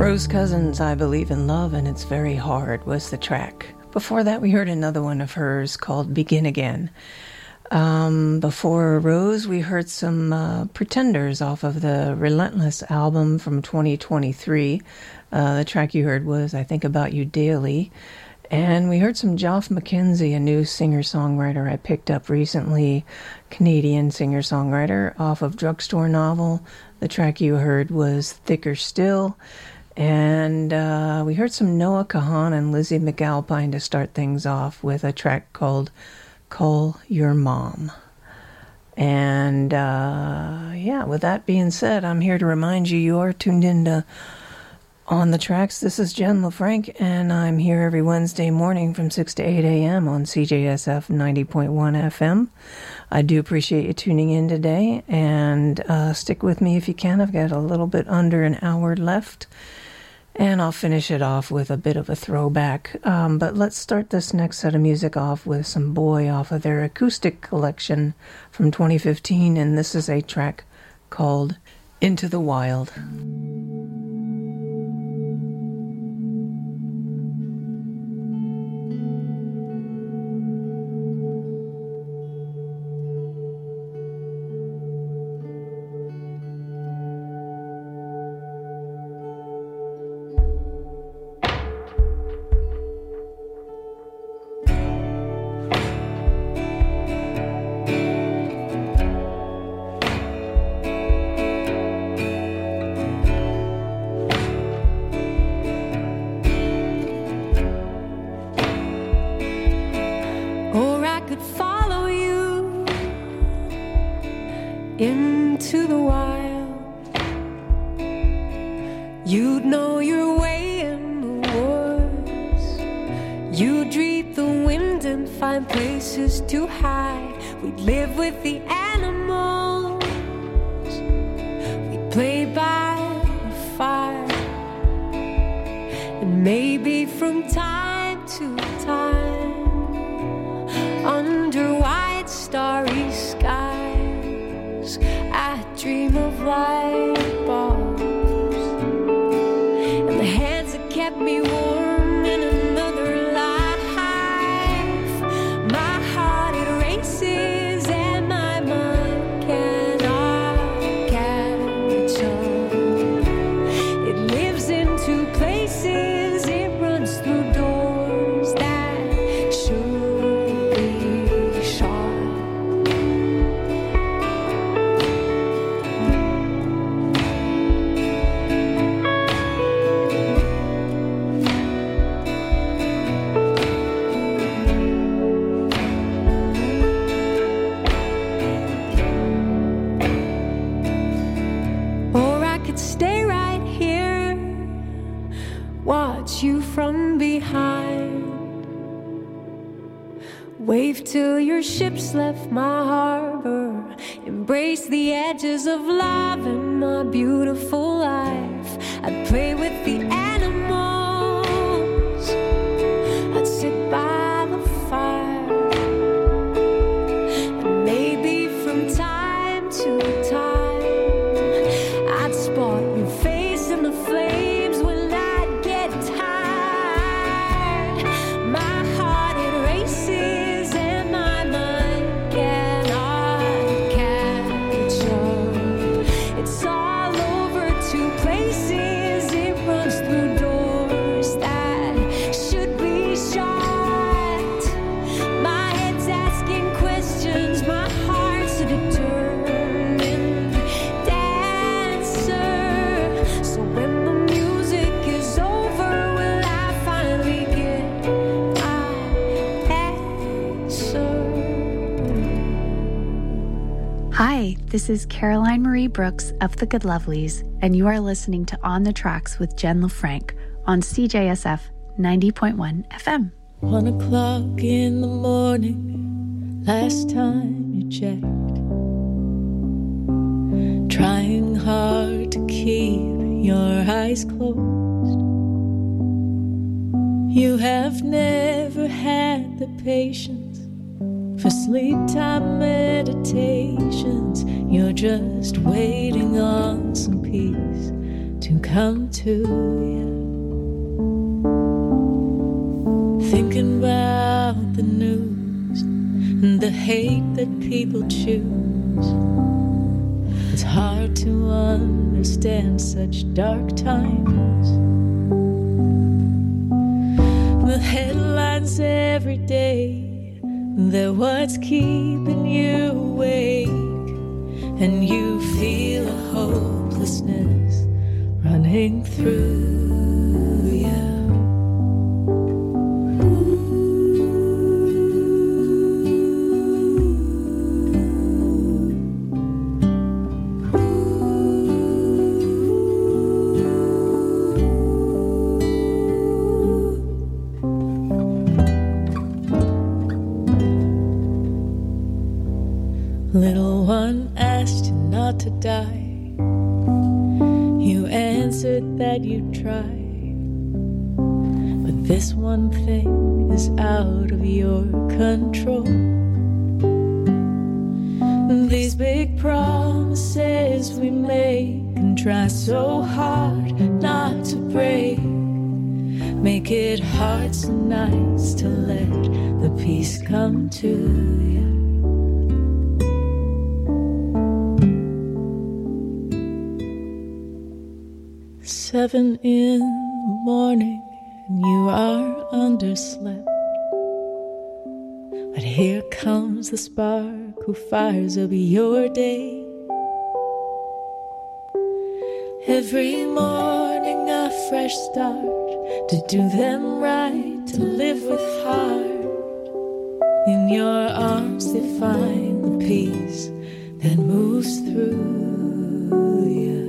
Rose Cousins, I Believe in Love and It's Very Hard was the track. Before that, we heard another one of hers called Begin Again. Before Rose, we heard some Pretenders off of the Relentless album from 2023. The track you heard was I Think About You Daily. And we heard some Geoff McKenzie, a new singer-songwriter I picked up recently, Canadian singer-songwriter, off of Drugstore Novel. The track you heard was Thicker Still. And we heard some Noah Kahan and Lizzie McAlpine to start things off with a track called Call Your Mom. And yeah, with that being said, I'm here to remind you, you are tuned into On the Tracks. This is Jen LaFranc, and I'm here every Wednesday morning from 6 to 8 a.m. on CJSF 90.1 FM. I do appreciate you tuning in today, and stick with me if you can. I've got a little bit under an hour left, and I'll finish it off with a bit of a throwback. But let's start this next set of music off with some Boy off of their acoustic collection from 2015, and this is a track called Into the Wild. Into the wild, you'd know your way in the woods. You'd read the wind and find places to hide. We'd live with the animals. We'd play by the fire, and maybe from time to time, under white starry skies, I dream of light bulbs and the hands that kept me warm in another life. My heart, it races and my mind cannot catch up. It lives in two places, it runs through doors that should be shut. Stay right here, watch you from behind, wave till your ship's left my harbor, embrace the edges of love and my beautiful life. I'd play with the animals, I'd sit by the fire, and maybe from time to time spot your face in the flames when I get tired. My heart, it races and my mind cannot catch up. It's all over two places, it runs through doors that should be shut. My head's asking questions, my heart's a determined Hi, this is Caroline Marie Brooks of The Good Lovelies, and you are listening to On the Tracks with Jen LaFranc on CJSF 90.1 FM. 1 o'clock in the morning, last time you checked. Trying hard to keep your eyes closed. You have never had the patience for sleep time meditations. You're just waiting on some peace to come to you. Thinking about the news and the hate that people choose. It's hard to understand such dark times. The headlines every day, they're what's keeping you awake. And you feel a hopelessness running through you. Little one asked you not to die. You answered that you'd try. But this one thing is out of your control. These big promises we make and try so hard not to break, make it hard some nights to let the peace come to you. 7 in the morning and you are underslept. But here comes the spark who fires up your day. Every morning a fresh start, to do them right, to live with heart. In your arms they find the peace that moves through you.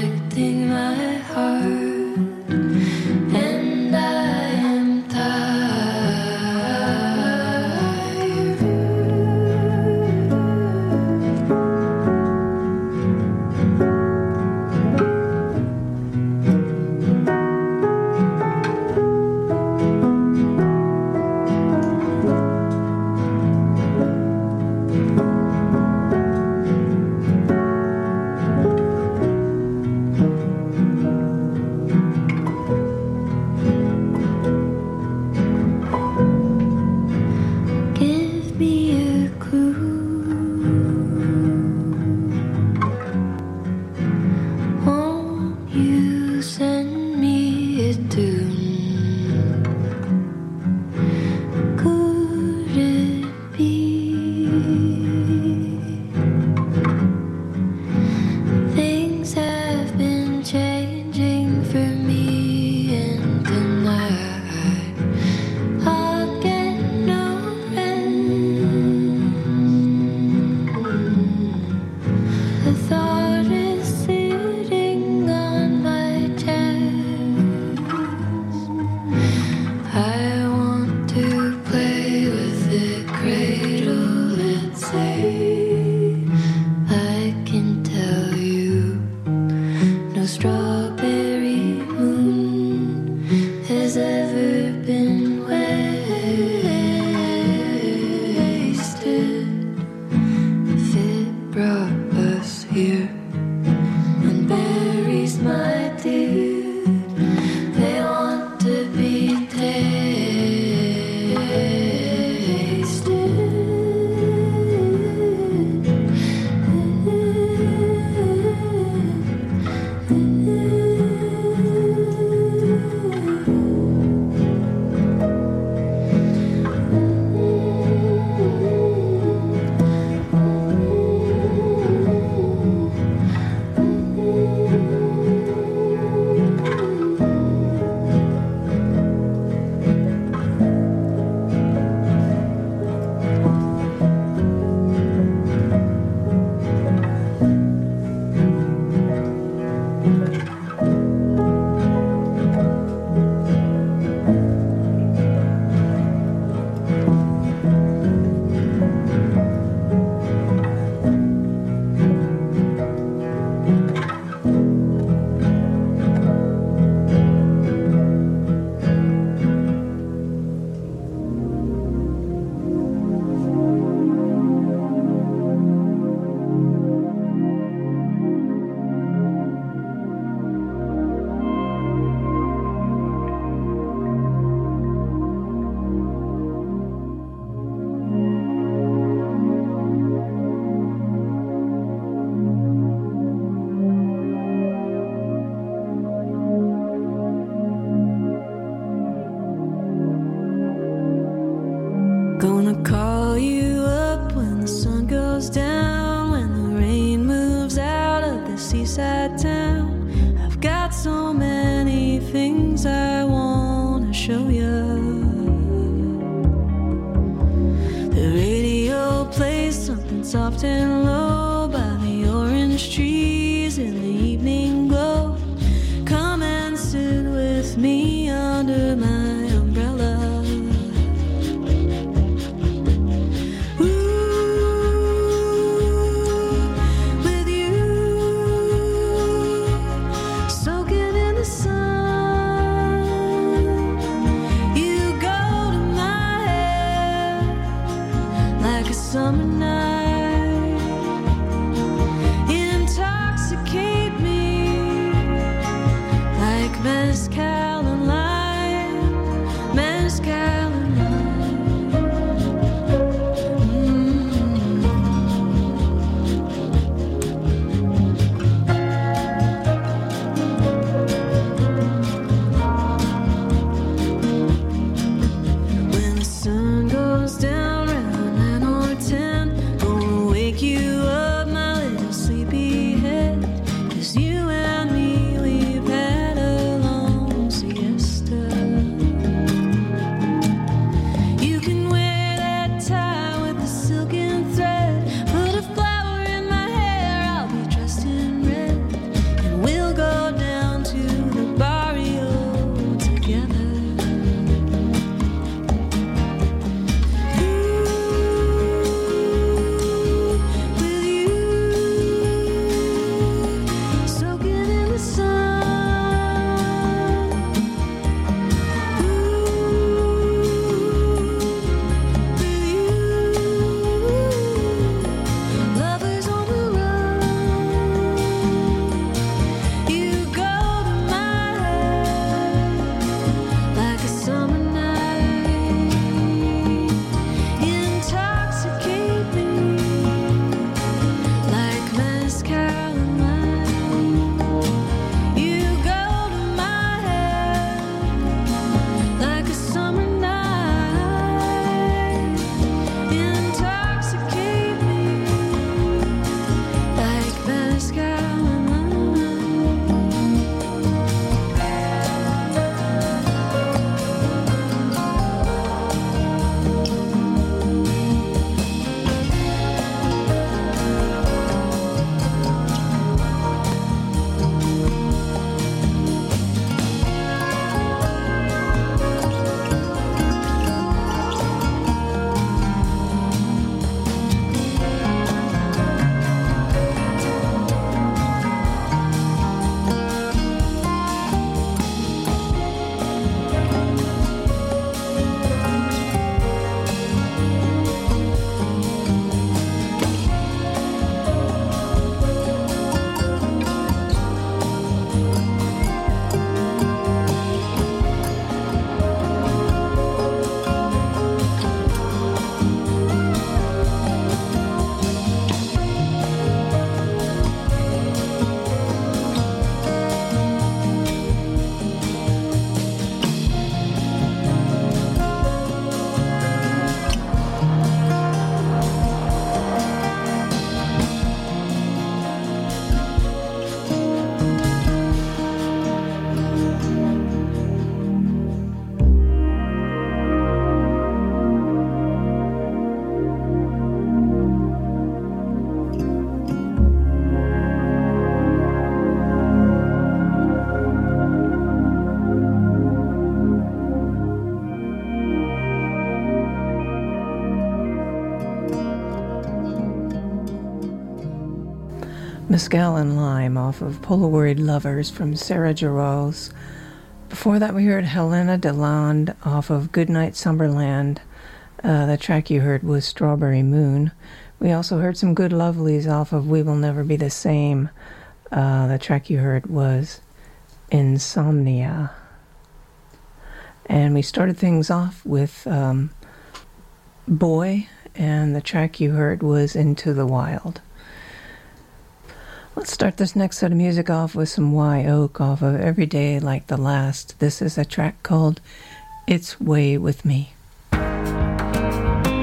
Protecting my heart, and I am tired. Gonna call you up when the sun goes down, when the rain moves out of the seaside town. I've got so many things I wanna show you. The radio plays something soft and low by the orange trees in the evening glow. Come and sit with me under my umbrella. Summer night, intoxicate me like mezcal and lime, mezcal and lime. When the sun goes down you up, my little sleepyhead, 'cause you and me, we've had a long siesta. You can wear that tie with the silken thread, put a flower in my hair, I'll be dressed in red, and we'll go down to the barrio together. Mezcal and Lime off of Polaroid Lovers from Sarah Giroux. Before that we heard Helena DeLande off of Goodnight Summerland. The track you heard was Strawberry Moon. We also heard some Good Lovelies off of We Will Never Be the Same. The track you heard was Insomnia. And we started things off with Boy, and the track you heard was Into the Wild. Let's start this next set of music off with some Wye Oak off of Every Day Like the Last. This is a track called It's Way With Me. It's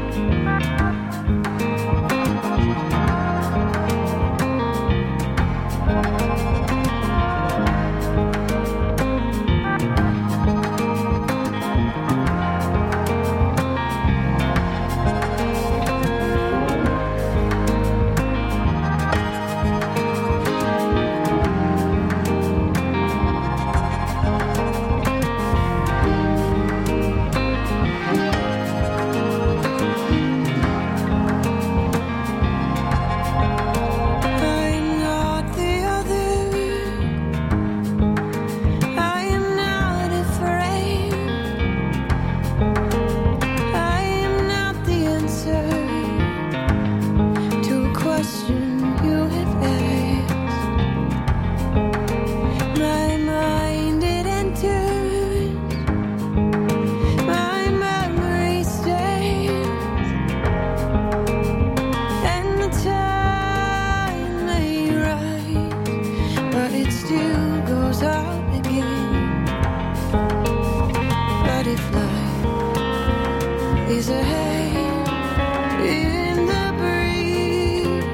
is a hand in the breeze.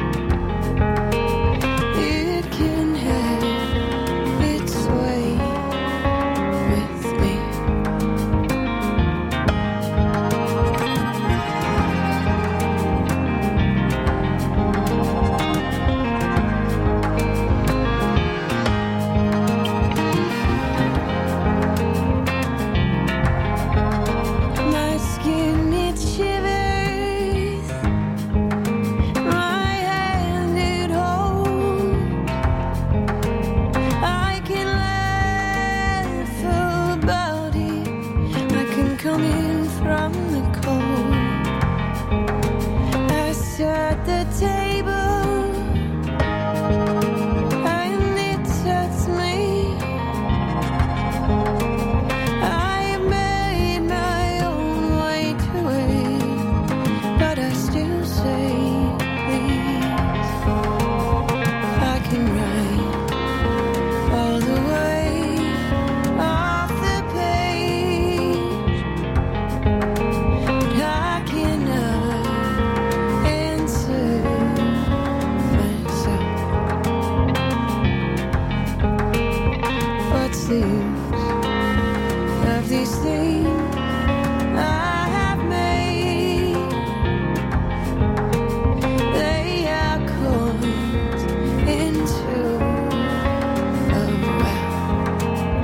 It can have its way with me. My skin, it shivers. My hand, it holds. I can laugh about it. I can come in from the cold. I sat at the table and it touched me. I have made my own way to it, but I still say please. I can write all the way off the page, but I cannot answer myself. What's the use of these things I have made? They are coins into a well.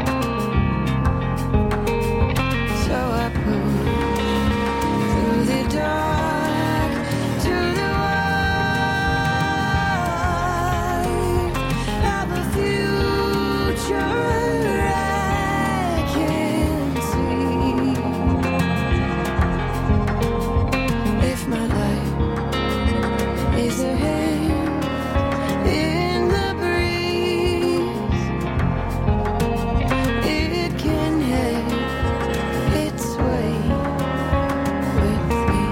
So I push through the dark to the light of a future I can see. If my life is a hand in the breeze, it can have its way with me.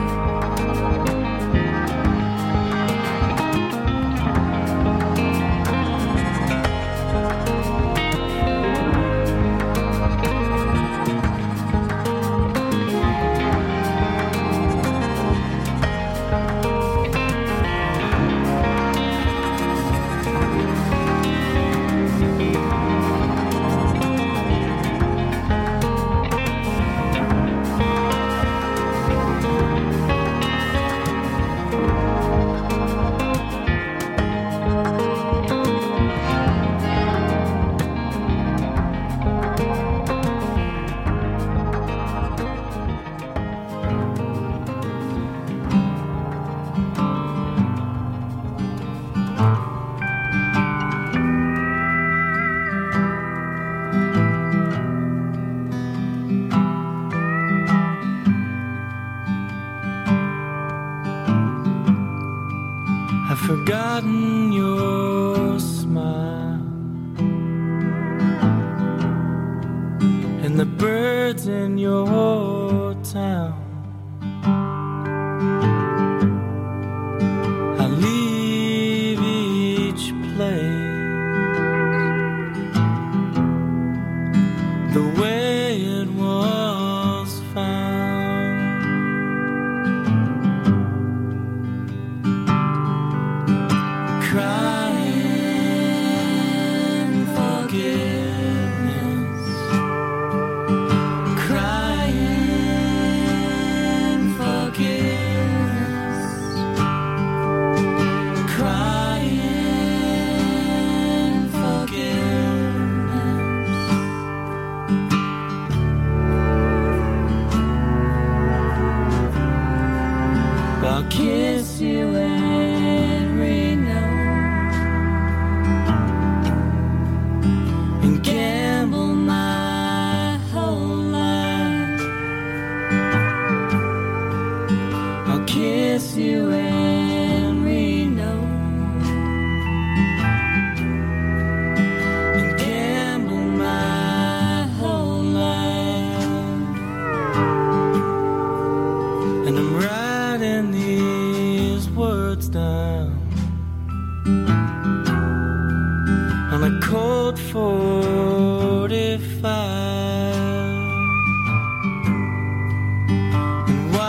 I've forgotten your smile and the birds in your town. I leave each place the way it was found. Crying forgiveness, crying forgiveness, crying forgiveness. I'll kiss you every night and gamble my whole life. I'll kiss you every night and gamble my whole life. And I'm writing these words down on a cold 45. And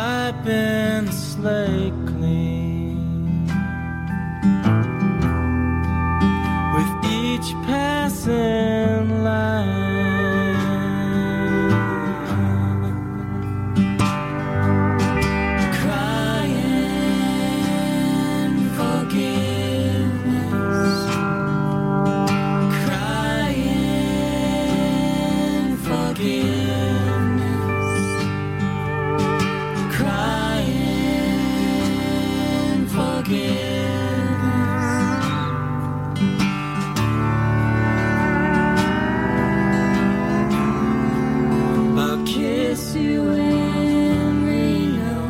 in line. Crying forgiveness. Crying forgiveness. Crying forgiveness. Kiss you in Reno.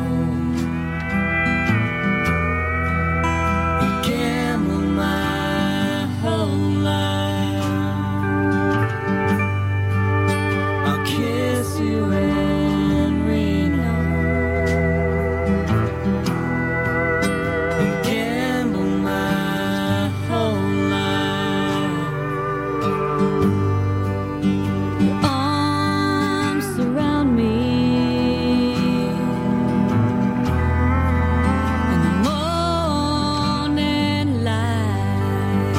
Gamble my whole life. I'll kiss you in Reno. And gamble my whole life. Your arms surround me. In the morning light,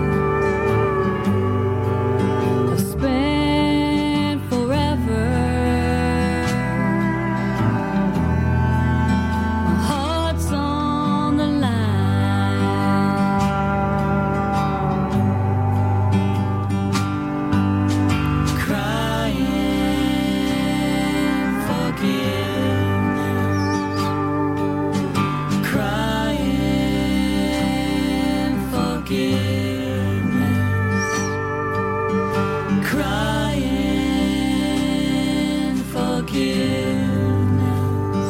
I've spent forever. My heart's on the line. Crying forgiveness. Crying forgiveness. Crying forgiveness.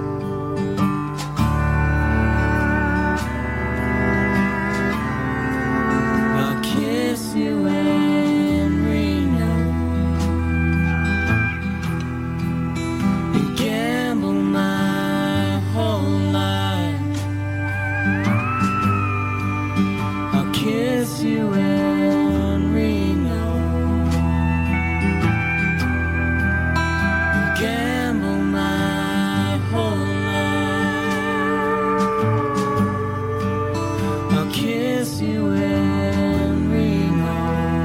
I'll kiss you in Reno. And gamble my whole life. I'll kiss you in Reno. And gamble my whole life. I'll kiss you in Reno.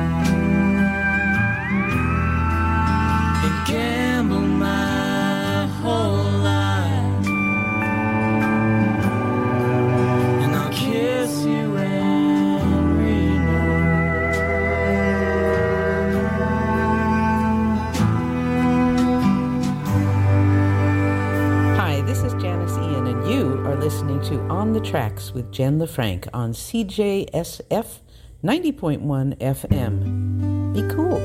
And gamble my whole life. And I'll kiss you in Reno. Hi, this is Janice Ian, and you are listening to On the Tracks with Jen LaFranc on CJSF 90.1 FM. Be cool.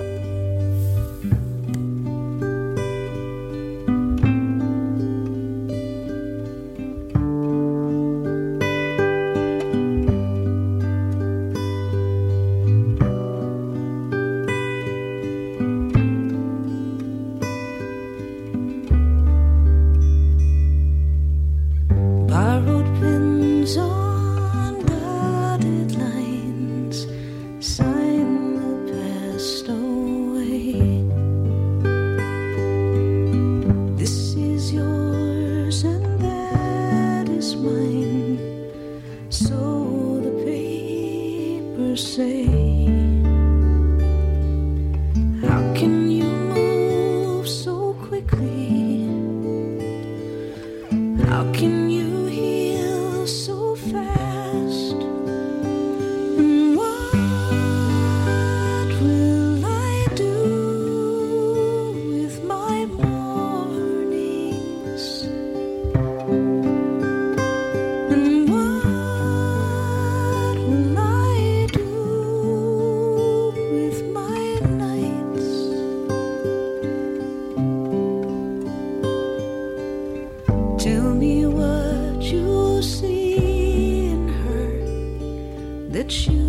Borrowed pins on dotted lines, sign the past away. This is yours and that is mine, so the papers say. How can you move so quickly? How can you heal so fast? And what will I do with my mornings? And what will I do with my nights? Tell me what you see in her that you